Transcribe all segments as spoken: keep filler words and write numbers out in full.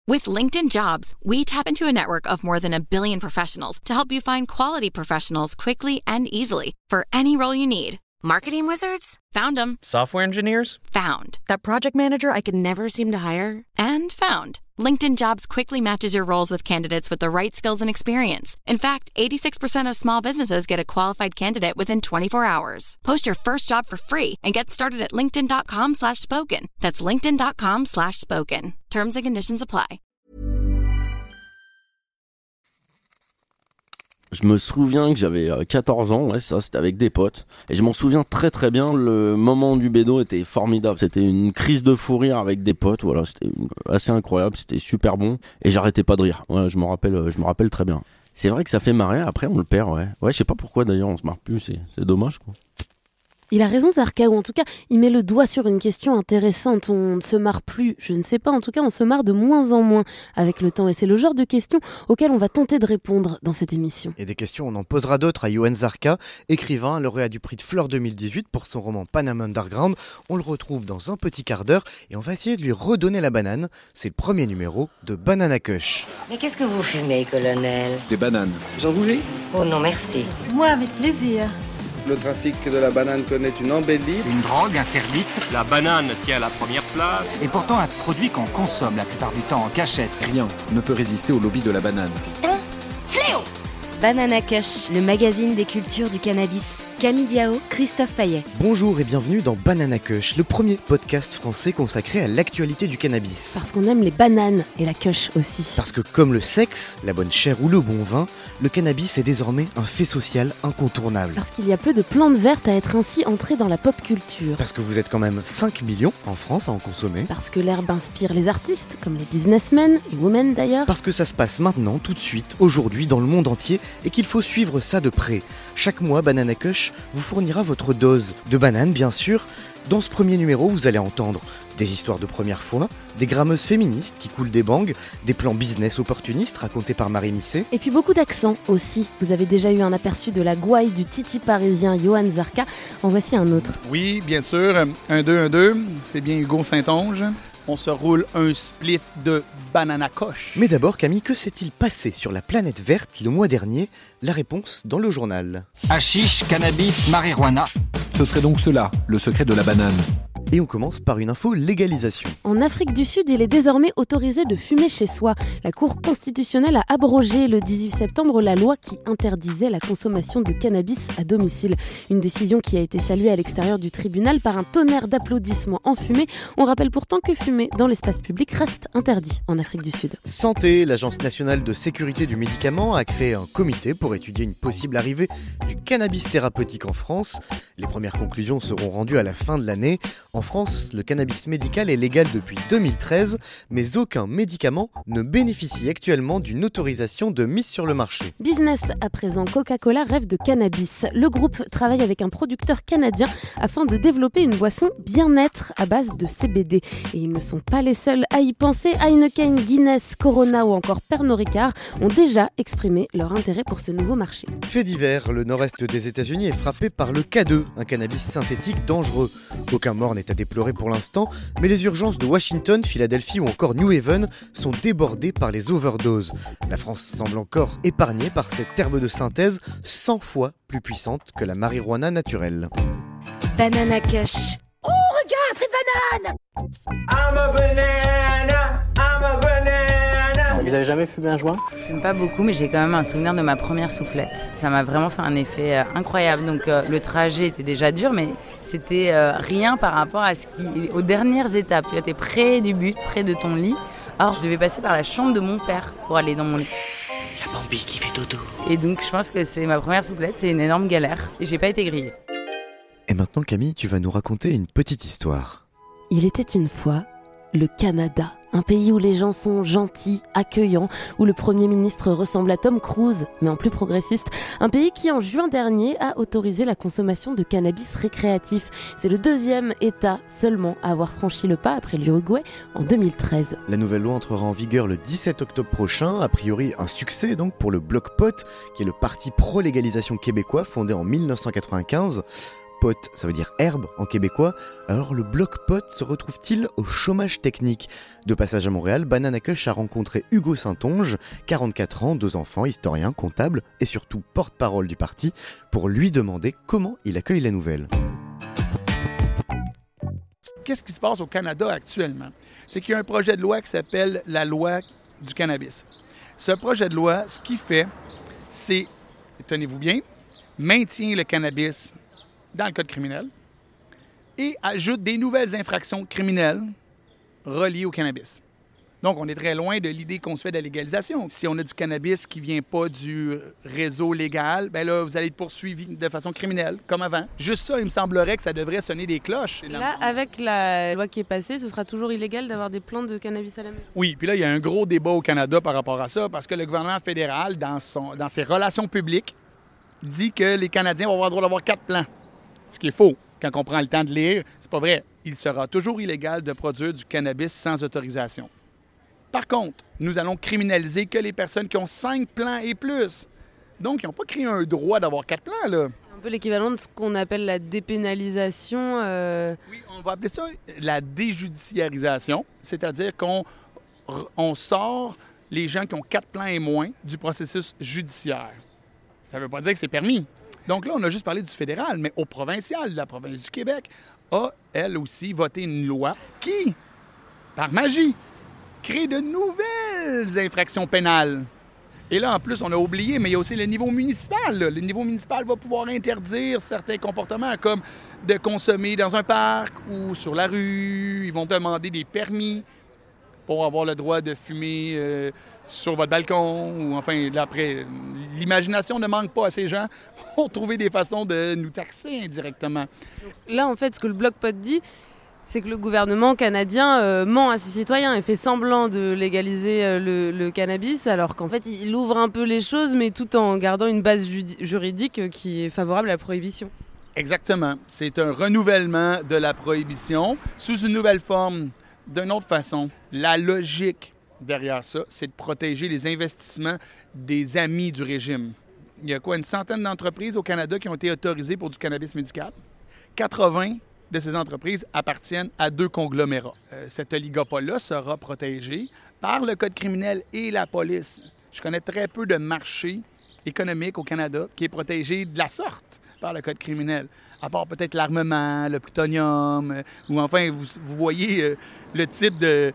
With LinkedIn Jobs, we tap into a network of more than a billion professionals to help you find quality professionals quickly and easily for any role you need. Marketing wizards? Found them. Software engineers? Found. That project manager I could never seem to hire? And found. LinkedIn Jobs quickly matches your roles with candidates with the right skills and experience. In fact, eighty-six percent of small businesses get a qualified candidate within twenty-four hours. Post your first job for free and get started at linkedin.com slash spoken. That's linkedin.com slash spoken. Terms and conditions apply. Je me souviens que j'avais quatorze ans, ouais, ça, c'était avec des potes. Et je m'en souviens très très bien, le moment du bédo était formidable. C'était une crise de fou rire avec des potes, voilà, c'était assez incroyable, c'était super bon. Et j'arrêtais pas de rire, ouais, je me rappelle, je me rappelle très bien. C'est vrai que ça fait marrer, après on le perd, ouais. Ouais, je sais pas pourquoi d'ailleurs on se marre plus, c'est, c'est dommage, quoi. Il a raison, Zarka, ou en tout cas, il met le doigt sur une question intéressante. On ne se marre plus, je ne sais pas, en tout cas, on se marre de moins en moins avec le temps. Et c'est le genre de questions auxquelles on va tenter de répondre dans cette émission. Et des questions, on en posera d'autres à Yoann Zarka, écrivain, lauréat du prix de Fleur deux mille dix-huit pour son roman Panama Underground. On le retrouve dans un petit quart d'heure et on va essayer de lui redonner la banane. C'est le premier numéro de Banana Kush. Mais qu'est-ce que vous fumez, colonel ? Des bananes. Vous en voulez ? Oh non, merci. Moi, avec plaisir. Le trafic de la banane connaît une embellie. Une drogue interdite. La banane tient la première place. Et pourtant un produit qu'on consomme la plupart du temps en cachette. Rien ne peut résister au lobby de la banane. C'est un fléau ! Banana Kush, le magazine des cultures du cannabis. Camille Diao, Christophe Payet. Bonjour et bienvenue dans Banana Kush, le premier podcast français consacré à l'actualité du cannabis. Parce qu'on aime les bananes et la kush aussi. Parce que comme le sexe, la bonne chair ou le bon vin, le cannabis est désormais un fait social incontournable. Parce qu'il y a peu de plantes vertes à être ainsi entrées dans la pop culture. Parce que vous êtes quand même cinq millions en France à en consommer. Parce que l'herbe inspire les artistes, comme les businessmen et women d'ailleurs. Parce que ça se passe maintenant, tout de suite, aujourd'hui, dans le monde entier et qu'il faut suivre ça de près. Chaque mois, Banana Kush vous fournira votre dose de bananes, bien sûr. Dans ce premier numéro, vous allez entendre des histoires de première fois, des grammeuses féministes qui coulent des bangs, des plans business opportunistes racontés par Marie Misset. Et puis beaucoup d'accents aussi. Vous avez déjà eu un aperçu de la gouaille du titi parisien Yoann Zarka. En voici un autre. Oui, bien sûr. un, deux, un, deux. C'est bien Hugo Saint-Onge. On se roule un spliff de Banana Kush. Mais d'abord, Camille, que s'est-il passé sur la planète verte le mois dernier ? La réponse dans le journal. Hashish, cannabis, marijuana. Ce serait donc cela, le secret de la banane. Et on commence par une info légalisation. En Afrique du Sud, il est désormais autorisé de fumer chez soi. La Cour constitutionnelle a abrogé le dix-huit septembre la loi qui interdisait la consommation de cannabis à domicile. Une décision qui a été saluée à l'extérieur du tribunal par un tonnerre d'applaudissements enfumés. On rappelle pourtant que fumer dans l'espace public reste interdit en Afrique du Sud. Santé, l'Agence nationale de sécurité du médicament a créé un comité pour étudier une possible arrivée du cannabis thérapeutique en France. Les premières conclusions seront rendues à la fin de l'année. En France, le cannabis médical est légal depuis deux mille treize, mais aucun médicament ne bénéficie actuellement d'une autorisation de mise sur le marché. Business à présent, Coca-Cola rêve de cannabis. Le groupe travaille avec un producteur canadien afin de développer une boisson bien-être à base de C B D. Et ils ne sont pas les seuls à y penser. Heineken, Guinness, Corona ou encore Pernod Ricard ont déjà exprimé leur intérêt pour ce nouveau marché. Fait divers, le nord-est des États-Unis est frappé par le K deux, un cannabis synthétique dangereux. Aucun mort n'est à déplorer pour l'instant, mais les urgences de Washington, Philadelphie ou encore New Haven sont débordées par les overdoses. La France semble encore épargnée par cette herbe de synthèse cent fois plus puissante que la marijuana naturelle. Banana Kush. Oh, regarde ces bananes! I'm a banana, I'm a banana. Vous avez jamais fumé un joint ? Je fume pas beaucoup, mais j'ai quand même un souvenir de ma première soufflette. Ça m'a vraiment fait un effet euh, incroyable. Donc euh, le trajet était déjà dur, mais c'était euh, rien par rapport à ce qui, aux dernières étapes. Tu vois, t'es près du but, près de ton lit. Alors je devais passer par la chambre de mon père pour aller dans mon lit. Chut, la Bambi qui fait dodo. Et donc je pense que c'est ma première soufflette, c'est une énorme galère. Et j'ai pas été grillée. Et maintenant Camille, tu vas nous raconter une petite histoire. Il était une fois le Canada. Un pays où les gens sont gentils, accueillants, où le Premier ministre ressemble à Tom Cruise, mais en plus progressiste. Un pays qui, en juin dernier, a autorisé la consommation de cannabis récréatif. C'est le deuxième État seulement à avoir franchi le pas après l'Uruguay en deux mille treize. La nouvelle loi entrera en vigueur le dix-sept octobre prochain. A priori, un succès donc pour le Bloc Pot, qui est le parti pro-légalisation québécois fondé en mille neuf cent quatre-vingt-quinze. pot, ça veut dire herbe en québécois. Alors le bloc pot se retrouve-t-il au chômage technique? De passage à Montréal, Banana Kush a rencontré Hugo Saintonge, quarante-quatre ans, deux enfants, historien, comptable et surtout porte-parole du parti, pour lui demander comment il accueille la nouvelle. Qu'est-ce qui se passe au Canada actuellement? C'est qu'il y a un projet de loi qui s'appelle la loi du cannabis. Ce projet de loi, ce qu'il fait, c'est, tenez-vous bien, maintient le cannabis dans le code criminel et ajoute des nouvelles infractions criminelles reliées au cannabis. Donc, on est très loin de l'idée qu'on se fait de la légalisation. Si on a du cannabis qui ne vient pas du réseau légal, bien là, vous allez être poursuivi de façon criminelle, comme avant. Juste ça, il me semblerait que ça devrait sonner des cloches. Là, avec la loi qui est passée, ce sera toujours illégal d'avoir des plantes de cannabis à la maison? Oui, puis là, il y a un gros débat au Canada par rapport à ça, parce que le gouvernement fédéral, dans, son, dans ses relations publiques, dit que les Canadiens vont avoir le droit d'avoir quatre plants. Ce qui est faux. Quand on prend le temps de lire, c'est pas vrai. Il sera toujours illégal de produire du cannabis sans autorisation. Par contre, nous allons criminaliser que les personnes qui ont cinq plants et plus. Donc, ils n'ont pas créé un droit d'avoir quatre plants, là. C'est un peu l'équivalent de ce qu'on appelle la dépénalisation. Euh... Oui, on va appeler ça la déjudiciarisation, c'est-à-dire qu'on on sort les gens qui ont quatre plants et moins du processus judiciaire. Ça ne veut pas dire que c'est permis. Donc là, on a juste parlé du fédéral, mais au provincial, la province du Québec a, elle aussi, voté une loi qui, par magie, crée de nouvelles infractions pénales. Et là, en plus, on a oublié, mais il y a aussi le niveau municipal. Là. Le niveau municipal va pouvoir interdire certains comportements, comme de consommer dans un parc ou sur la rue. Ils vont demander des permis pour avoir le droit de fumer euh, sur votre balcon. Ou enfin, là, après, l'imagination ne manque pas à ces gens pour trouver des façons de nous taxer indirectement. Là, en fait, ce que le Bloc Pot dit, c'est que le gouvernement canadien euh, ment à ses citoyens et fait semblant de légaliser euh, le, le cannabis, alors qu'en fait, il ouvre un peu les choses, mais tout en gardant une base judi- juridique euh, qui est favorable à la prohibition. Exactement. C'est un renouvellement de la prohibition sous une nouvelle forme, d'une autre façon. La logique derrière ça, c'est de protéger les investissements des amis du régime. Il y a quoi, une centaine d'entreprises au Canada qui ont été autorisées pour du cannabis médical? quatre-vingts de ces entreprises appartiennent à deux conglomérats. Euh, cet oligopole-là sera protégé par le Code criminel et la police. Je connais très peu de marchés économiques au Canada qui est protégé de la sorte par le Code criminel, à part peut-être l'armement, le plutonium, euh, ou enfin, vous, vous voyez euh, le type de,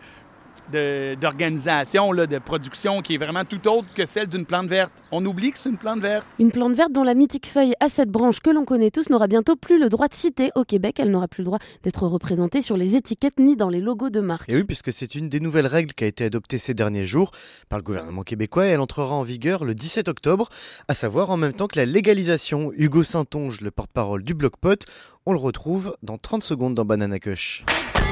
de, d'organisation, là, de production qui est vraiment tout autre que celle d'une plante verte. On oublie que c'est une plante verte. Une plante verte dont la mythique feuille à sept branches que l'on connaît tous n'aura bientôt plus le droit de citer au Québec. Elle n'aura plus le droit d'être représentée sur les étiquettes ni dans les logos de marque. Et oui, puisque c'est une des nouvelles règles qui a été adoptée ces derniers jours par le gouvernement québécois et elle entrera en vigueur le dix-sept octobre, à savoir en même temps que la légalisation. Hugo Saintonge, le porte-parole du Bloc Pot, on le retrouve dans trente secondes dans Banana Kush.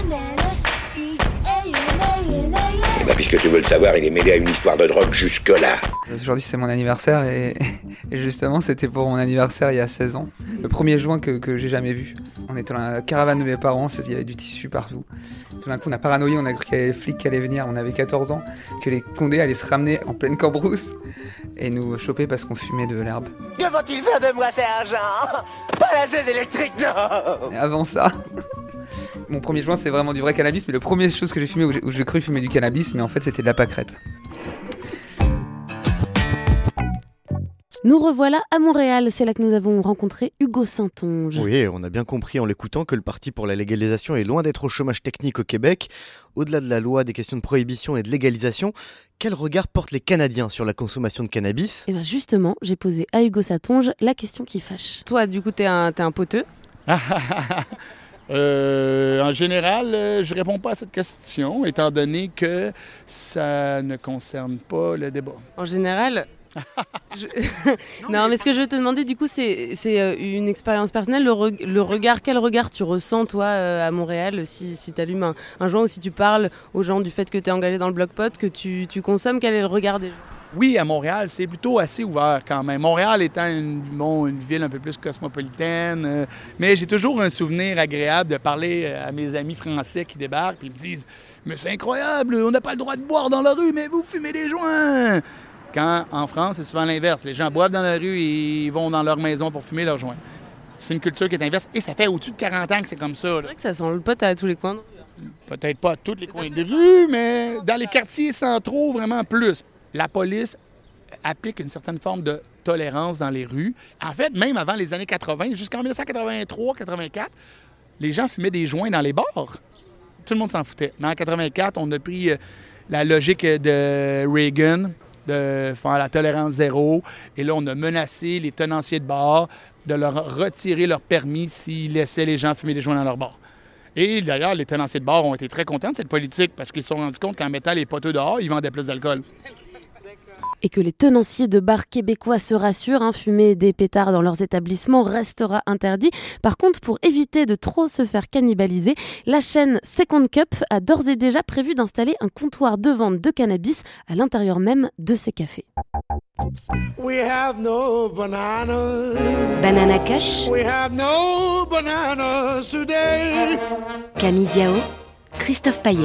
Eh ben, puisque tu veux le savoir, il est mêlé à une histoire de drogue jusque-là. Aujourd'hui, c'est mon anniversaire et, et justement, c'était pour mon anniversaire il y a seize ans. Le premier juin que, que j'ai jamais vu. On était dans la caravane de mes parents, il y avait du tissu partout. Tout d'un coup, on a paranoïé, on a cru qu'il y avait les flics qui allaient venir. On avait quatorze ans, que les condés allaient se ramener en pleine Cambrousse et nous choper parce qu'on fumait de l'herbe. Que vont-ils faire de moi, sergent? Pas la chaise électrique, non! Et avant ça... Mon premier joint, c'est vraiment du vrai cannabis, mais le premier chose que j'ai fumé, où j'ai, où j'ai cru fumer du cannabis, mais en fait, c'était de la pâquerette. Nous revoilà à Montréal, c'est là que nous avons rencontré Hugo Saintonge. Oui, on a bien compris en l'écoutant que le Parti pour la légalisation est loin d'être au chômage technique au Québec. Au-delà de la loi, des questions de prohibition et de légalisation, quel regard portent les Canadiens sur la consommation de cannabis? Et bien justement, j'ai posé à Hugo Saintonge la question qui fâche. Toi, du coup, t'es un, t'es un poteux. Euh, en général, euh, je réponds pas à cette question, étant donné que ça ne concerne pas le débat. En général je... non, non, mais ce que je veux te demander, du coup, c'est, c'est une expérience personnelle. Le, re... le regard, quel regard tu ressens, toi, euh, à Montréal, si, si tu allumes un, un joint ou si tu parles aux gens du fait que tu es engagé dans le Bloc Pot, que tu, tu consommes, quel est le regard des gens? Oui, à Montréal, c'est plutôt assez ouvert quand même. Montréal étant une, bon, une ville un peu plus cosmopolitaine, euh, mais j'ai toujours un souvenir agréable de parler à mes amis français qui débarquent et ils me disent « Mais c'est incroyable, on n'a pas le droit de boire dans la rue, mais vous fumez des joints! » Quand en France, c'est souvent l'inverse. Les gens boivent dans la rue et ils vont dans leur maison pour fumer leurs joints. C'est une culture qui est inverse. Et ça fait au-dessus de quarante ans que c'est comme ça. C'est vrai que ça sent le pot à tous les coins. Peut-être pas à tous les coins de rue, mais dans les quartiers centraux, vraiment plus. La police applique une certaine forme de tolérance dans les rues. En fait, même avant les années quatre-vingt, jusqu'en dix-neuf cent quatre-vingt-trois quatre-vingt-quatre, les gens fumaient des joints dans les bars. Tout le monde s'en foutait. Mais en quatre-vingt-quatre, on a pris la logique de Reagan, de faire la tolérance zéro. Et là, on a menacé les tenanciers de bars de leur retirer leur permis s'ils laissaient les gens fumer des joints dans leur bar. Et d'ailleurs, les tenanciers de bars ont été très contents de cette politique parce qu'ils se sont rendus compte qu'en mettant les poteaux dehors, ils vendaient plus d'alcool. Et que les tenanciers de bars québécois se rassurent, hein, fumer des pétards dans leurs établissements restera interdit. Par contre, pour éviter de trop se faire cannibaliser, la chaîne Second Cup a d'ores et déjà prévu d'installer un comptoir de vente de cannabis à l'intérieur même de ses cafés. We have no bananas. Banana Kush. We have no bananas today. Camille Diao, Christophe Payet.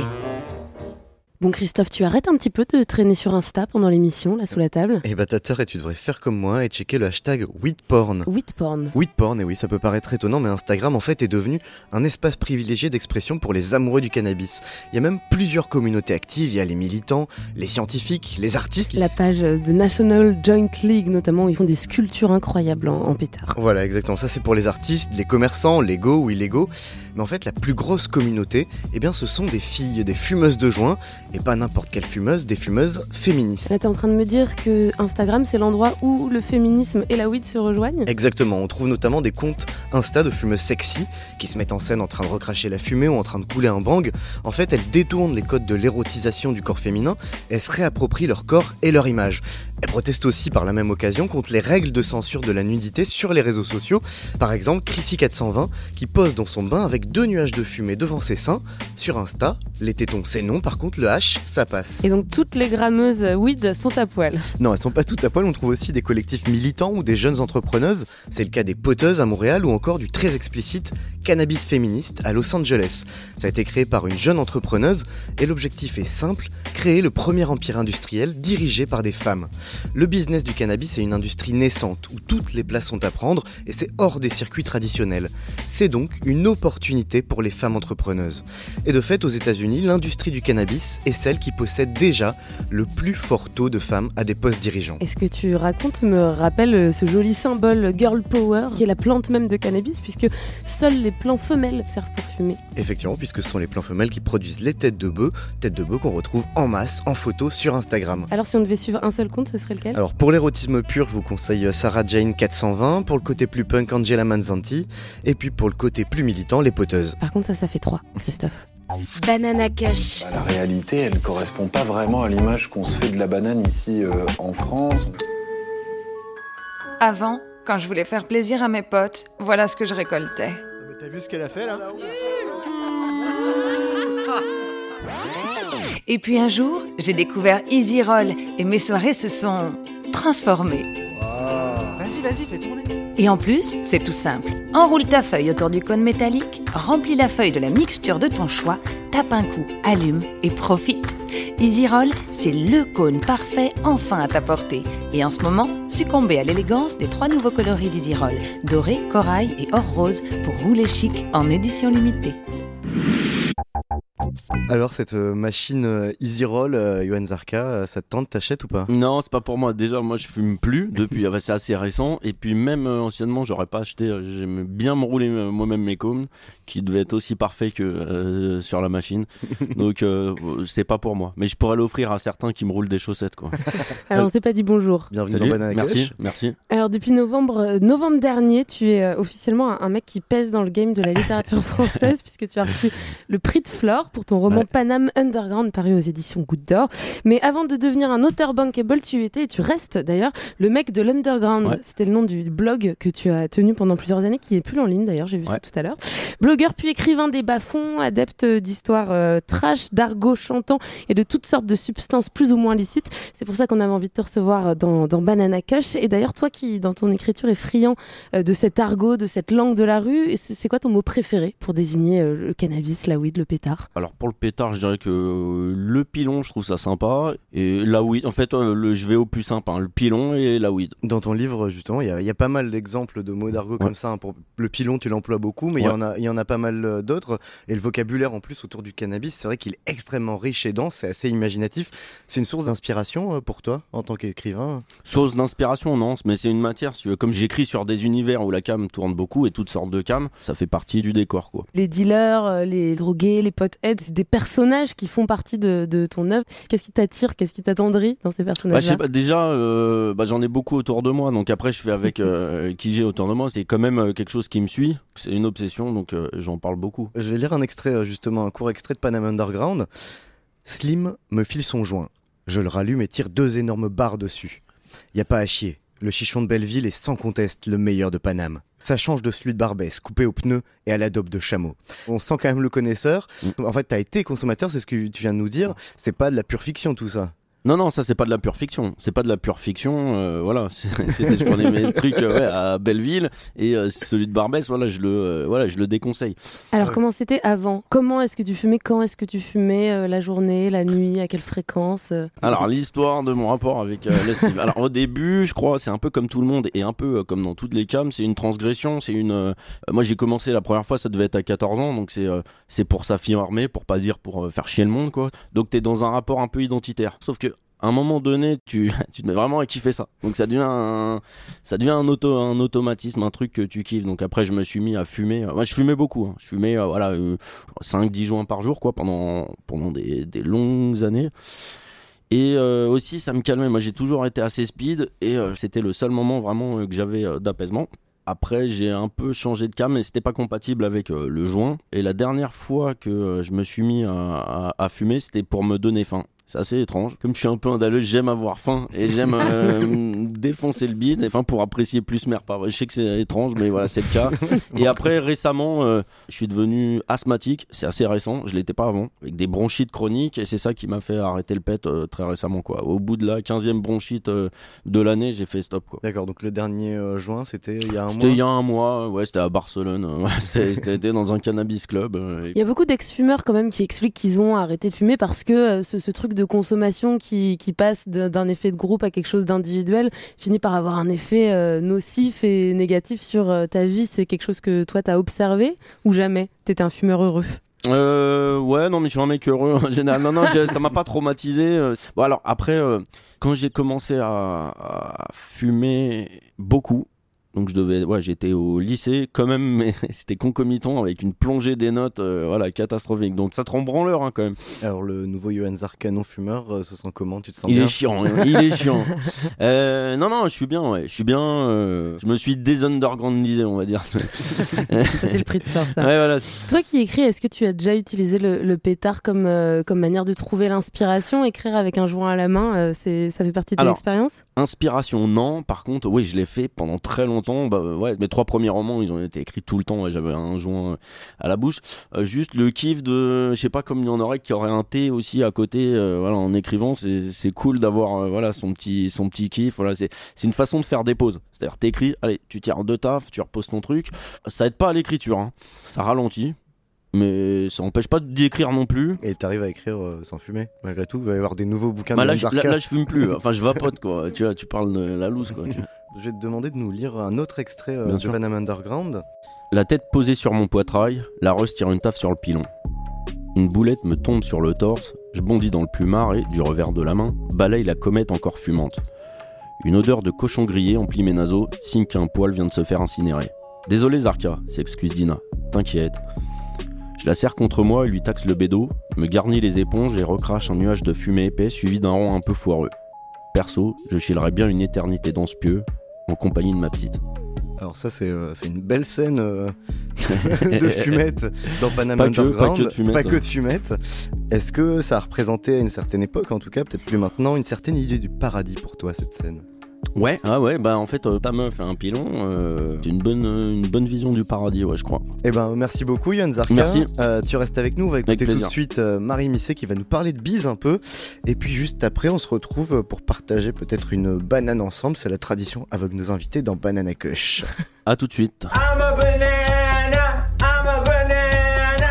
Bon Christophe, tu arrêtes un petit peu de traîner sur Insta pendant l'émission, là sous la table. Eh bah t'as tort et tu devrais faire comme moi et checker le hashtag weedporn. Weedporn. Weedporn, et oui, ça peut paraître étonnant, mais Instagram en fait est devenu un espace privilégié d'expression pour les amoureux du cannabis. Il y a même plusieurs communautés actives, il y a les militants, les scientifiques, les artistes. La page de National Joint League notamment, où ils font des sculptures incroyables en, en pétard. Voilà, exactement, ça c'est pour les artistes, les commerçants, légaux ou illégaux. Mais en fait la plus grosse communauté, eh bien ce sont des filles, des fumeuses de joints. Et pas n'importe quelle fumeuse, des fumeuses féministes. Là, t'es en train de me dire que Instagram, c'est l'endroit où le féminisme et la weed se rejoignent ? Exactement, on trouve notamment des comptes Insta de fumeuses sexy qui se mettent en scène en train de recracher la fumée ou en train de couler un bang. En fait, elles détournent les codes de l'érotisation du corps féminin et elles se réapproprient leur corps et leur image. Elles protestent aussi par la même occasion contre les règles de censure de la nudité sur les réseaux sociaux. Par exemple, Chrissy quatre cent vingt qui pose dans son bain avec deux nuages de fumée devant ses seins. Sur Insta, les tétons c'est non, par contre le H ça passe. Et donc toutes les grammeuses weed sont à poil. Non, elles sont pas toutes à poil, on trouve aussi des collectifs militants ou des jeunes entrepreneuses. C'est le cas des Poteuses à Montréal ou encore du très explicite Cannabis Féministe à Los Angeles. Ça a été créé par une jeune entrepreneuse et l'objectif est simple, créer le premier empire industriel dirigé par des femmes. Le business du cannabis est une industrie naissante où toutes les places sont à prendre et c'est hors des circuits traditionnels. C'est donc une opportunité pour les femmes entrepreneuses. Et de fait, aux États-Unis, l'industrie du cannabis est celle qui possède déjà le plus fort taux de femmes à des postes dirigeants. Est-ce que tu racontes me rappelle ce joli symbole girl power qui est la plante même de cannabis puisque seuls les plants femelles servent pour fumer. Effectivement, puisque ce sont les plants femelles qui produisent les têtes de bœuf, têtes de bœuf qu'on retrouve en masse en photo sur Instagram. Alors si on devait suivre un seul compte, ce serait lequel ? Alors pour l'érotisme pur, je vous conseille Sarah Jane quatre cent vingt, pour le côté plus punk Angela Manzanti, et puis pour le côté plus militant, les Poteuses. Par contre ça, ça fait trois, Christophe. Banana Kush. Bah, la réalité, elle ne correspond pas vraiment à l'image qu'on se fait de la banane ici euh, en France. Avant, quand je voulais faire plaisir à mes potes, voilà ce que je récoltais. Mais t'as vu ce qu'elle a fait là ? Et puis un jour, j'ai découvert Easy Roll et mes soirées se sont transformées. Wow. Vas-y, vas-y, fais tourner. Et en plus, c'est tout simple. Enroule ta feuille autour du cône métallique, remplis la feuille de la mixture de ton choix, tape un coup, allume et profite. Easy Roll, c'est le cône parfait enfin à ta portée. Et en ce moment, succombez à l'élégance des trois nouveaux coloris d'Easy Roll, doré, corail et or rose pour rouler chic en édition limitée. Alors cette euh, machine euh, Easy Roll, euh, Yoann Zarka, euh, ça te tente, t'achètes ou pas ? Non, c'est pas pour moi. Déjà, moi je fume plus depuis, c'est assez récent. Et puis même euh, anciennement, j'aurais pas acheté. Euh, j'aimais bien me rouler euh, moi-même mes cônes, qui devaient être aussi parfaits que euh, sur la machine. Donc euh, c'est pas pour moi. Mais je pourrais l'offrir à certains qui me roulent des chaussettes, quoi. Alors on s'est pas dit bonjour. Bienvenue Salut, dans Banana merci, Kush. merci. Alors depuis novembre, euh, novembre dernier, tu es euh, officiellement un, un mec qui pèse dans le game de la littérature française puisque tu as reçu le prix de Flore pour ton roman ouais. Paname Underground paru aux éditions Goutte d'Or. Mais avant de devenir un auteur bankable, tu étais et tu restes d'ailleurs le mec de l'Underground. Ouais. C'était le nom du blog que tu as tenu pendant plusieurs années, qui est plus en ligne d'ailleurs, j'ai vu ouais. ça tout à l'heure. Blogueur puis écrivain des bas-fonds, adepte d'histoires euh, trash, d'argot chantant et de toutes sortes de substances plus ou moins licites. C'est pour ça qu'on avait envie de te recevoir dans, dans Banana Kush. Et d'ailleurs, toi qui, dans ton écriture, est friand euh, de cet argot, de cette langue de la rue, c'est, c'est quoi ton mot préféré pour désigner euh, le cannabis, la weed, le pétard ? Alors pour le pétards, je dirais que euh, le pilon, je trouve ça sympa. Et la weed, en fait, euh, le, je vais au plus simple, hein, le pilon et la weed. Dans ton livre, justement, il y, y a pas mal d'exemples de mots d'argot ouais. comme ça. Hein. Pour le pilon, tu l'emploies beaucoup, mais il ouais. y, y en a pas mal d'autres. Et le vocabulaire, en plus, autour du cannabis, c'est vrai qu'il est extrêmement riche et dense, c'est assez imaginatif. C'est une source d'inspiration pour toi, en tant qu'écrivain? Source d'inspiration, non, mais c'est une matière. Si tu veux. Comme j'écris sur des univers où la cam tourne beaucoup et toutes sortes de cam, ça fait partie du décor, quoi. Les dealers, les drogués, les potheads, c'est des personnages qui font partie de, de ton œuvre. Qu'est-ce qui t'attire, qu'est-ce qui t'attendrit dans ces personnages-là? Bah, je sais pas, déjà, euh, bah, j'en ai beaucoup autour de moi, donc après je fais avec euh, qui j'ai autour de moi. C'est quand même quelque chose qui me suit, c'est une obsession, donc euh, j'en parle beaucoup. Je vais lire un extrait, justement, un court extrait de Panama Underground. Slim me file son joint. Je le rallume et tire deux énormes barres dessus. Y a pas à chier. Le chichon de Belleville est sans conteste le meilleur de Paname. Ça change de celui de Barbès, coupé aux pneus et à la dope de chameau. On sent quand même le connaisseur. En fait, t'as été consommateur, c'est ce que tu viens de nous dire. C'est pas de la pure fiction, tout ça. Non, non, ça c'est pas de la pure fiction. C'est pas de la pure fiction. Euh, voilà, c'était, je prenais mes trucs euh, ouais, à Belleville et euh, celui de Barbès, voilà, je le, euh, voilà, je le déconseille. Alors ouais. Comment c'était avant? Comment est-ce que tu fumais? Quand est-ce que tu fumais? euh, La journée, la nuit? À quelle fréquence? euh... Alors l'histoire de mon rapport avec euh, l'espive. Alors au début, je crois, c'est un peu comme tout le monde et un peu euh, comme dans toutes les cams, c'est une transgression. C'est une. Euh, moi, j'ai commencé la première fois, ça devait être à quatorze ans, donc c'est, euh, c'est pour s'affirmer, pour pas dire pour euh, faire chier le monde, quoi. Donc t'es dans un rapport un peu identitaire. Sauf que à un moment donné, tu, tu te mets vraiment à kiffer ça. Donc ça devient un, ça devient un, auto, un automatisme, un truc que tu kiffes. Donc après, je me suis mis à fumer. Moi, je fumais beaucoup. Hein. Je fumais euh, voilà, euh, cinq dix joints par jour quoi, pendant, pendant des, des longues années. Et euh, aussi, ça me calmait. Moi, j'ai toujours été assez speed. Et euh, c'était le seul moment vraiment euh, que j'avais euh, d'apaisement. Après, j'ai un peu changé de cam, mais c'était pas compatible avec euh, le joint. Et la dernière fois que euh, je me suis mis à, à, à fumer, c'était pour me donner faim. C'est assez étrange. Comme je suis un peu andaleux, j'aime avoir faim et j'aime euh, défoncer le bide, enfin pour apprécier plus mes repas. Je sais que c'est étrange, mais voilà, c'est le cas. Et après, récemment, euh, je suis devenu asthmatique. C'est assez récent. Je l'étais pas avant, avec des bronchites chroniques, et c'est ça qui m'a fait arrêter le pet euh, très récemment, quoi. Au bout de la quinzième bronchite euh, de l'année, j'ai fait stop, quoi. D'accord. Donc le dernier euh, juin, c'était il y a un c'était mois. Il y a un mois. Ouais, c'était à Barcelone. Ouais, c'était, c'était dans un cannabis club. Euh, et... Il y a beaucoup d'ex-fumeurs quand même qui expliquent qu'ils ont arrêté de fumer parce que euh, ce, ce truc de consommation qui, qui passe d'un effet de groupe à quelque chose d'individuel finit par avoir un effet euh, nocif et négatif sur euh, ta vie. C'est quelque chose que toi t'as observé ou jamais? T'étais un fumeur heureux? Euh, ouais, non, mais je suis un mec heureux en général. Non, non, ça m'a pas traumatisé. Bon, alors après, euh, quand j'ai commencé à, à fumer beaucoup, donc je devais, ouais, j'étais au lycée quand même, mais c'était concomitant avec une plongée des notes, euh, voilà, catastrophique. Donc ça te rend branleur, hein, quand même. Alors le nouveau Johan Zarka non fumeur, euh, se sent comment? Tu te sens il bien? Est chiant, hein, il est chiant. Euh, non, non, je suis bien, ouais, je suis bien. Euh, je me suis désundergroundisé, on va dire. Ça, c'est le prix de faire ça. Ouais, voilà. Toi qui écris, est-ce que tu as déjà utilisé le, le pétard comme euh, comme manière de trouver l'inspiration? Écrire avec un joint à la main, euh, c'est, ça fait partie de ton expérience? Inspiration, non. Par contre, oui, je l'ai fait pendant très longtemps. Bah, ouais, mes trois premiers romans, ils ont été écrits tout le temps. Ouais, j'avais un joint à la bouche. Euh, juste le kiff de, je sais pas, comme il y en aurait qui aurait un thé aussi à côté. Euh, voilà, en écrivant, c'est, c'est cool d'avoir euh, voilà son petit son petit kiff. Voilà, c'est c'est une façon de faire des pauses. C'est-à-dire, t'écris, allez, tu tires deux tafs, tu reposes ton truc. Ça aide pas à l'écriture, hein. Ça ralentit. Mais ça n'empêche pas d'écrire non plus. Et t'arrives à écrire euh, sans fumer, malgré tout. Il va y avoir des nouveaux bouquins bah de là, je, là, Zarka. là, je fume plus. Enfin, je vapote, quoi. Tu vois, tu parles de la loose, quoi. Je vais te demander de nous lire un autre extrait euh, de Panama Underground. La tête posée sur mon poitrail, la Russe tire une taffe sur le pilon. Une boulette me tombe sur le torse, je bondis dans le plumard et, du revers de la main, balaye la comète encore fumante. Une odeur de cochon grillé emplit mes naseaux, signe qu'un poil vient de se faire incinérer. Désolé Zarka, s'excuse Dina. T'inquiète. Je la serre contre moi et lui taxe le bédo, me garnis les éponges et recrache un nuage de fumée épais suivi d'un rond un peu foireux. Perso, je chillerais bien une éternité dans ce pieu, en compagnie de ma petite. Alors ça c'est, euh, c'est une belle scène euh, de fumette dans Panama Underground. Pas que de fumette. Pas que de fumette. Est-ce que ça a représenté à une certaine époque, en tout cas peut-être plus maintenant, une certaine idée du paradis pour toi cette scène? Ouais, ah ouais, bah en fait, euh, ta meuf et un pilon, euh, c'est une bonne, une bonne vision du paradis, ouais, je crois. Eh ben, merci beaucoup, Johan Zarka. Merci. Euh, tu restes avec nous, on va écouter tout de suite euh, Marie Misset qui va nous parler de bise un peu. Et puis juste après, on se retrouve pour partager peut-être une banane ensemble. C'est la tradition avec nos invités dans Banana Kush. À tout de suite. I'm a banana, I'm a banana.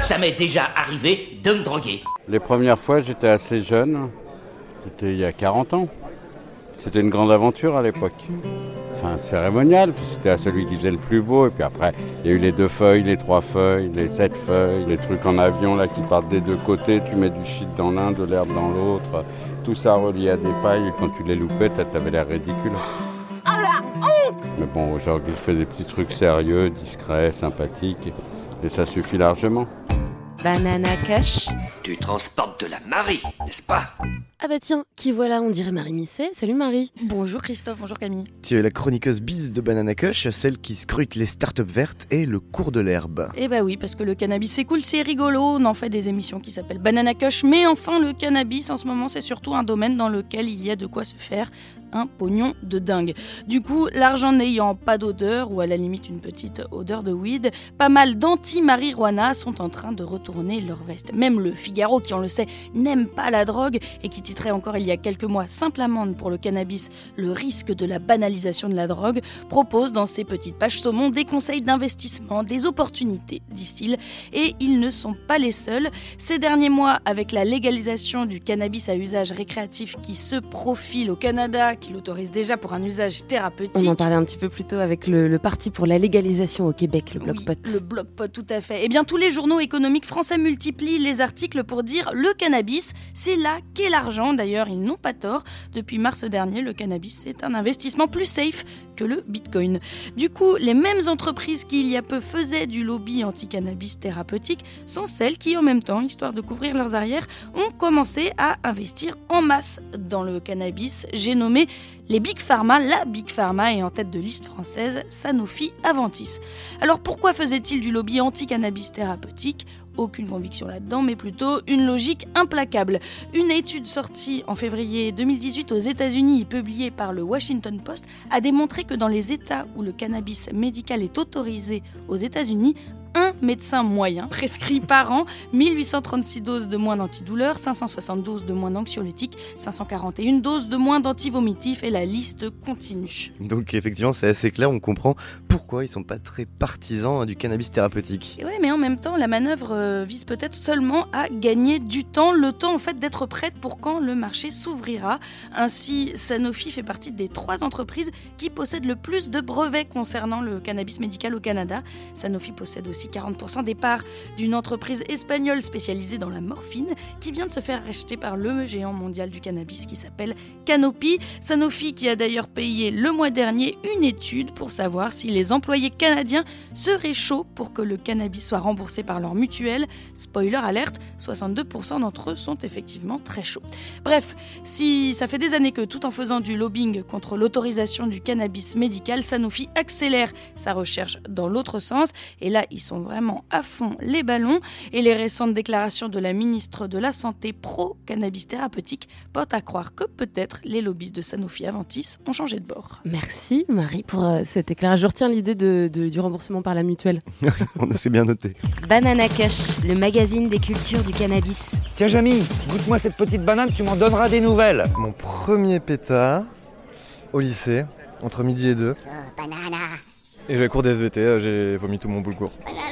Ça m'est déjà arrivé de me droguer. Les premières fois, j'étais assez jeune. C'était il y a quarante ans. C'était une grande aventure à l'époque. C'est un cérémonial, c'était à celui qui faisait le plus beau. Et puis après, il y a eu les deux feuilles, les trois feuilles, les sept feuilles, les trucs en avion là qui partent des deux côtés. Tu mets du shit dans l'un, de l'herbe dans l'autre. Tout ça relié à des pailles. Et quand tu les loupais, t'avais l'air ridicule. Oh la honte! Mais bon, aujourd'hui, je fais des petits trucs sérieux, discrets, sympathiques. Et ça suffit largement. Banana Kush. Tu transportes de la Marie, n'est-ce pas? Ah bah tiens, qui voilà, on dirait Marie Misset. Salut Marie. Bonjour Christophe, bonjour Camille. Tu es la chroniqueuse bise de Banana Kush, celle qui scrute les startups vertes et le cours de l'herbe. Eh bah oui, parce que le cannabis c'est cool, c'est rigolo, on en fait des émissions qui s'appellent Banana Kush, mais enfin le cannabis en ce moment c'est surtout un domaine dans lequel il y a de quoi se faire un pognon de dingue. Du coup, l'argent n'ayant pas d'odeur, ou à la limite une petite odeur de weed, pas mal d'anti-marijuana sont en train de retourner leur veste. Même le Figaro, qui on le sait, n'aime pas la drogue, et qui titrait encore il y a quelques mois simple amende pour le cannabis, le risque de la banalisation de la drogue, propose dans ses petites pages saumon des conseils d'investissement, des opportunités, disent-ils, et ils ne sont pas les seuls. Ces derniers mois, avec la légalisation du cannabis à usage récréatif qui se profile au Canada, qui l'autorise déjà pour un usage thérapeutique. On en parlait un petit peu plus tôt avec le, le parti pour la légalisation au Québec, le Bloc Pot. Oui, le Bloc Pot, tout à fait. Eh bien, tous les journaux économiques français multiplient les articles pour dire le cannabis, c'est là qu'est l'argent. D'ailleurs, ils n'ont pas tort. Depuis mars dernier, le cannabis est un investissement plus safe que le Bitcoin. Du coup, les mêmes entreprises qui, il y a peu, faisaient du lobby anti-cannabis thérapeutique sont celles qui, en même temps, histoire de couvrir leurs arrières, ont commencé à investir en masse dans le cannabis. J'ai nommé les Big Pharma, la Big Pharma est en tête de liste française, Sanofi, Aventis. Alors pourquoi faisait-il du lobby anti-cannabis thérapeutique ? Aucune conviction là-dedans, mais plutôt une logique implacable. Une étude sortie en février deux mille dix-huit aux États-Unis et publiée par le Washington Post a démontré que dans les États où le cannabis médical est autorisé aux États-Unis, un médecin moyen prescrit par an mille huit cent trente-six doses de moins d'antidouleurs, cinq cent soixante doses de moins d'anxiolytiques, cinq cent quarante et une doses de moins d'antivomitifs et la liste continue. Donc effectivement c'est assez clair, on comprend pourquoi ils sont pas très partisans du cannabis thérapeutique. Et ouais, mais en même temps la manœuvre euh, vise peut-être seulement à gagner du temps, le temps en fait d'être prête pour quand le marché s'ouvrira. Ainsi, Sanofi fait partie des trois entreprises qui possèdent le plus de brevets concernant le cannabis médical au Canada. Sanofi possède aussi quarante pour cent des parts d'une entreprise espagnole spécialisée dans la morphine qui vient de se faire racheter par le géant mondial du cannabis qui s'appelle Canopy. Sanofi qui a d'ailleurs payé le mois dernier une étude pour savoir si les employés canadiens seraient chauds pour que le cannabis soit remboursé par leur mutuelle. Spoiler alerte, soixante-deux pour cent d'entre eux sont effectivement très chauds. Bref, si ça fait des années que tout en faisant du lobbying contre l'autorisation du cannabis médical, Sanofi accélère sa recherche dans l'autre sens et là ils sont vraiment à fond les ballons et les récentes déclarations de la ministre de la Santé pro-cannabis thérapeutique portent à croire que peut-être les lobbyistes de Sanofi Aventis ont changé de bord. Merci Marie pour euh, cet éclairage. Je retiens l'idée de, de, du remboursement par la mutuelle. On s'est bien noté. Banana Kush, le magazine des cultures du cannabis. Tiens Jamy, goûte-moi cette petite banane, tu m'en donneras des nouvelles. Mon premier pétard au lycée, entre midi et deux. Oh, banana. Et j'ai cours des S V T, j'ai vomi tout mon boulgour.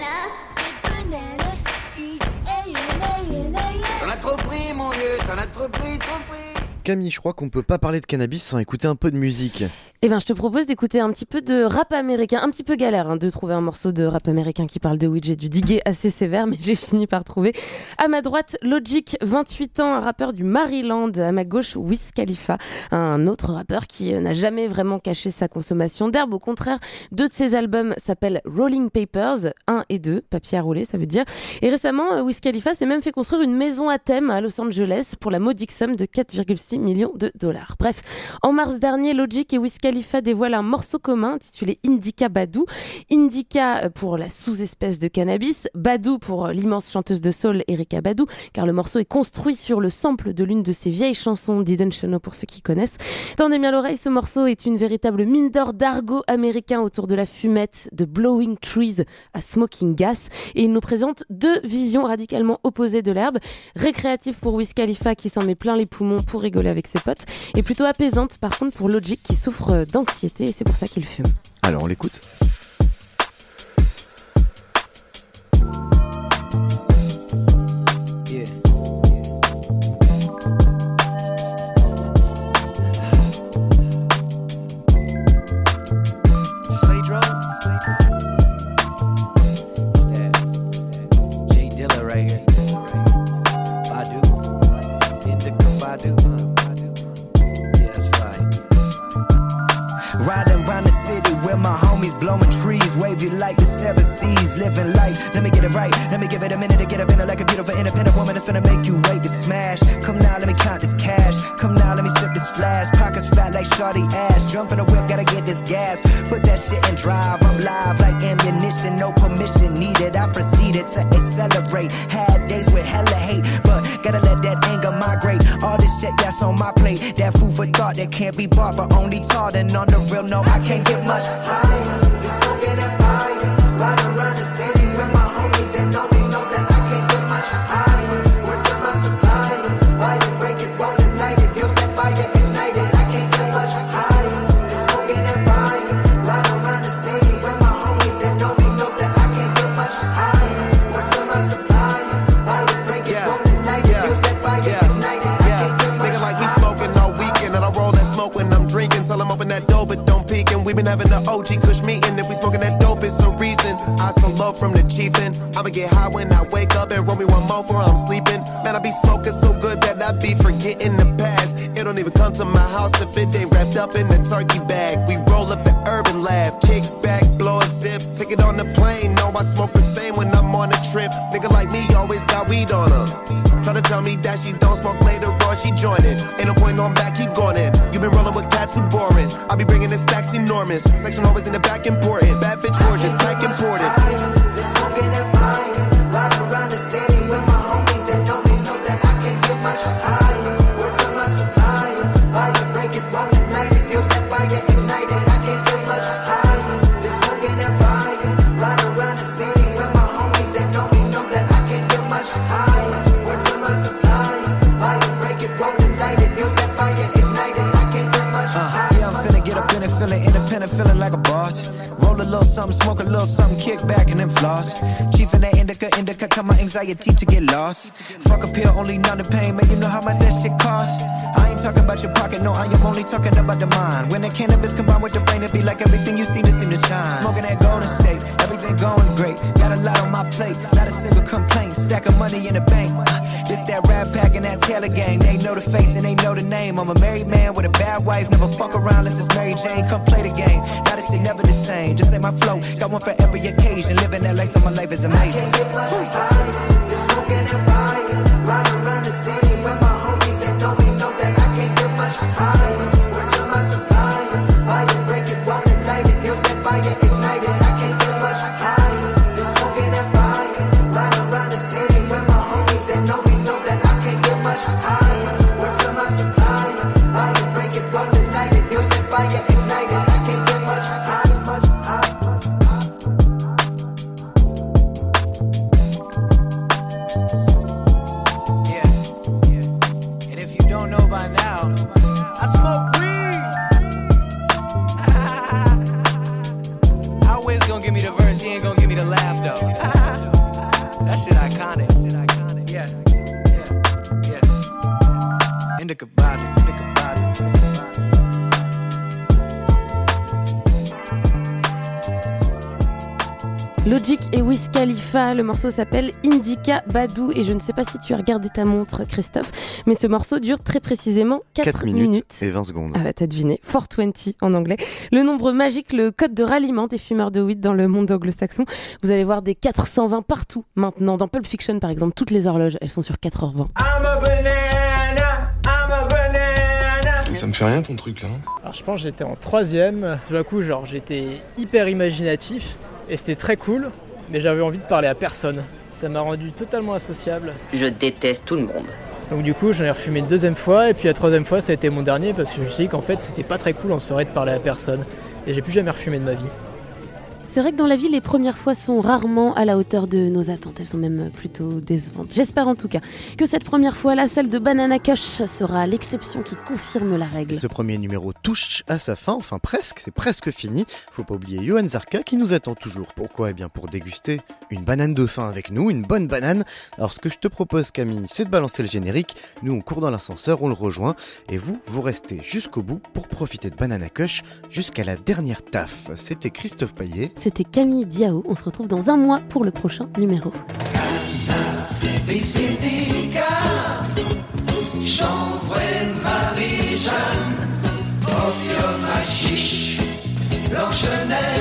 T'en as trop pris, mon vieux, t'en as trop pris, trop pris. Camille, je crois qu'on peut pas parler de cannabis sans écouter un peu de musique. Eh ben, je te propose d'écouter un petit peu de rap américain, un petit peu galère hein, de trouver un morceau de rap américain qui parle de weed. J'ai dû diguer assez sévère, mais j'ai fini par trouver. À ma droite, Logic, vingt-huit ans, un rappeur du Maryland. À ma gauche, Wiz Khalifa, un autre rappeur qui n'a jamais vraiment caché sa consommation d'herbe. Au contraire, deux de ses albums s'appellent Rolling Papers, un et deux, papier à rouler, ça veut dire. Et récemment, Wiz Khalifa s'est même fait construire une maison à thème à Los Angeles pour la modique somme de quatre virgule six millions de dollars. Bref, en mars dernier, Logic et Wiz Khalifa dévoile un morceau commun intitulé Indica Badu. Indica pour la sous-espèce de cannabis, Badu pour l'immense chanteuse de soul Erykah Badu, car le morceau est construit sur le sample de l'une de ses vieilles chansons d'Eden Shono pour ceux qui connaissent. Tendez bien l'oreille, ce morceau est une véritable mine d'or d'argot américain autour de la fumette, de blowing trees à smoking gas, et il nous présente deux visions radicalement opposées de l'herbe, récréative pour Wiz Khalifa qui s'en met plein les poumons pour rigoler avec ses potes, et plutôt apaisante par contre pour Logic qui souffre d'anxiété et c'est pour ça qu'il fume. Alors on l'écoute. where my homies blowing trees, wavy like the seven seas, living life. Let me get it right, let me give it a minute to get up in it like a beautiful independent woman that's gonna make you wait to smash. Come now, let me count this cash. Come now, let me sip this flash. Pockets fat like shawty ass. Jump in the whip, gotta get this gas. Put that shit in drive. I'm live like ammunition, no permission needed. I proceeded to accelerate. Had days with hella hate, but gotta let that anger migrate. All this shit that's on my plate, that food for thought that can't be bought, but only taught. And on the real, no, I can't get much higher. We smoking that fire, ride around the city with my homies. They know me, know that I can't get much higher. Words of my supplier, why you break it, roll it, light it, feels that fire ignited. I can't get much higher. We smoking that fire, ride around the city with my homies. They know me, know that I can't get much higher. Words of my supplier, why you break it, roll it, light it, feels that fire ignited. I can't get much higher. Like we smoking all weekend, and I roll that smoke when I'm drinking. Tell them open that door, but don't peek. And we been having the O G Kush meeting. If we smoking that dope, it's a reason. I so low from the chiefin'. I'ma get high when I wake up and roll me one more before I'm sleeping. Man, I be smoking so good that I be forgetting the past. It don't even come to my house if it ain't wrapped up in a turkey bag. We roll up the urban lab, kick back, blow a zip, take it on the plane. No, I smoke the same when I'm on a trip. Nigga like me always got weed on her. Try to tell me that she don't smoke later on, she joinin'. Ain't no point on back, keep going in. You been rollin' with cats who boring. I be bringing the stacks enormous. Section always in the back important. Bad bitch gorgeous, pack imported. Been smoking that fire, ride around the city with my homies. They know me, know that I can't get much higher. Words of my supplier, why you break it, roll it, light it, feels that fire ignited. I can't get much higher. Been smoking that fire, ride around the city with my homies. They know me, know that I can't get much higher. Words of my supplier, why you break it, roll it, light it, feels that fire ignited. I can't get much higher. Yeah, I'm finna get up in it, feeling independent, feeling like a boss. Roll a little something, smoke a little something, kick back and then floss. Chief in that indica, indica, tell my anxiety to get lost. Fuck a pill, only numb the pain, man, you know how much that shit costs. I ain't talking about your pocket, no, I am only talking about the mind. When the cannabis combined with the brain, it be like everything you see to seem to shine. Smoking that golden state, everything going great. Got a lot on my plate, not a single complaint. Stack of money in the bank. Uh, this that rap pack and that Taylor gang. They know the face and they know the name. I'm a married man with a bad wife, never fuck around unless it's Mary Jane. Come play the game. Now this shit never the same. Just like my flow, got one for every occasion. Living that life, so my life is amazing. I can't get much higher. Been smoking that fire, ride around the city with my homies. They know me, know that I can't get much higher. Words of my supplier, why you break it, roll it, light it, feels that fire ignited. I can't get much higher. Been smoking that fire, ride around the city with my homies. They know me, know that I can't get much higher. Words of my supplier, why you break it, roll it, light it, feels that fire ignited. I can't get much higher, much higher. By now, I smoke weed. I Wiz gonna give me the verse, he ain't gonna give me the laugh though. That shit iconic. Yeah, yeah, yeah. Indica body, indica body. Logic et Wiz Khalifa, le morceau s'appelle Indica Badou et je ne sais pas si tu as regardé ta montre Christophe, mais ce morceau dure très précisément quatre minutes et vingt secondes. Ah bah t'as deviné, quatre cent vingt en anglais. Le nombre magique, le code de ralliement des fumeurs de weed dans le monde anglo-saxon. Vous allez voir des quatre cent vingt partout maintenant. Dans Pulp Fiction par exemple, toutes les horloges, elles sont sur quatre heures vingt. I'm a banana, I'm a banana. Ça me fait rien ton truc là. Alors je pense que j'étais en troisième, tout d'un coup genre j'étais hyper imaginatif. Et c'était très cool, mais j'avais envie de parler à personne. Ça m'a rendu totalement associable. Je déteste tout le monde. Donc du coup, j'en ai refumé une deuxième fois, et puis la troisième fois, ça a été mon dernier, parce que je me suis dit qu'en fait, c'était pas très cool en soirée de parler à personne. Et j'ai plus jamais refumé de ma vie. C'est vrai que dans la vie, les premières fois sont rarement à la hauteur de nos attentes. Elles sont même plutôt décevantes. J'espère en tout cas que cette première fois-là, celle de Banana Kush, sera l'exception qui confirme la règle. Ce premier numéro touche à sa fin, enfin presque, c'est presque fini. Faut pas oublier Johan Zarka qui nous attend toujours. Pourquoi ? Eh bien pour déguster une banane de fin avec nous, une bonne banane. Alors ce que je te propose Camille, c'est de balancer le générique. Nous on court dans l'ascenseur, on le rejoint. Et vous, vous restez jusqu'au bout pour profiter de Banana Kush jusqu'à la dernière taf. C'était Christophe Payet. C'était Camille Diao. On se retrouve dans un mois pour le prochain numéro. Chanvre et Marie-Jeanne, opium à chiche, Blanche-Neige.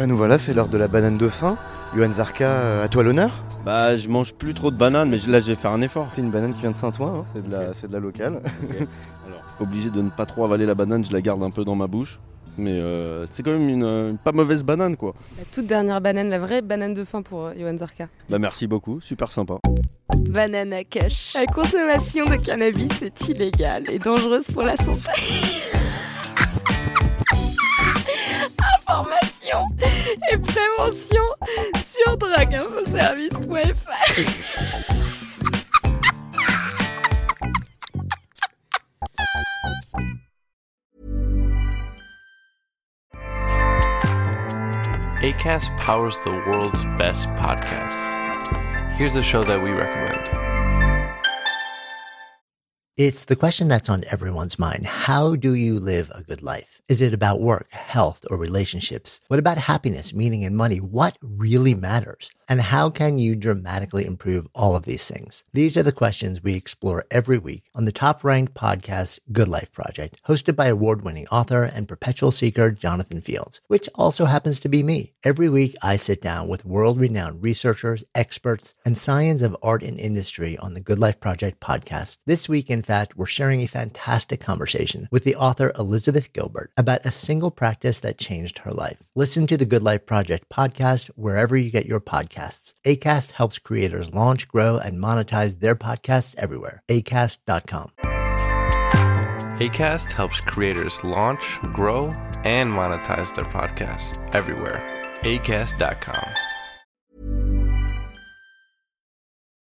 Ah, nous voilà, c'est l'heure de la banane de fin. Johan Zarka, à toi l'honneur. Bah, je mange plus trop de bananes, mais là, je vais faire un effort. C'est une banane qui vient de Saint-Ouen, hein, c'est, de la, c'est de la locale. Okay. Alors, obligé de ne pas trop avaler la banane, je la garde un peu dans ma bouche. Mais euh, c'est quand même une, une pas mauvaise banane, quoi. La toute dernière banane, la vraie banane de fin pour euh, Johan Zarka. Bah, merci beaucoup, super sympa. Banana Kush. La consommation de cannabis est illégale et dangereuse pour la santé. Information et prévention sur drogue info service point f r. Acast powers the world's best podcasts. Here's a show that we recommend. It's the question that's on everyone's mind. How do you live a good life? Is it about work, health, or relationships? What about happiness, meaning, and money? What really matters? And how can you dramatically improve all of these things? These are the questions we explore every week on the top-ranked podcast Good Life Project, hosted by award-winning author and perpetual seeker Jonathan Fields, which also happens to be me. Every week, I sit down with world-renowned researchers, experts, and science of art and industry on the Good Life Project podcast. This week, in fact, we're sharing a fantastic conversation with the author Elizabeth Gilbert about a single practice that changed her life. Listen to the Good Life Project podcast wherever you get your podcasts. Acast helps creators launch, grow, and monetize their podcasts everywhere. acast dot com. Acast helps creators launch, grow, and monetize their podcasts everywhere. acast dot com.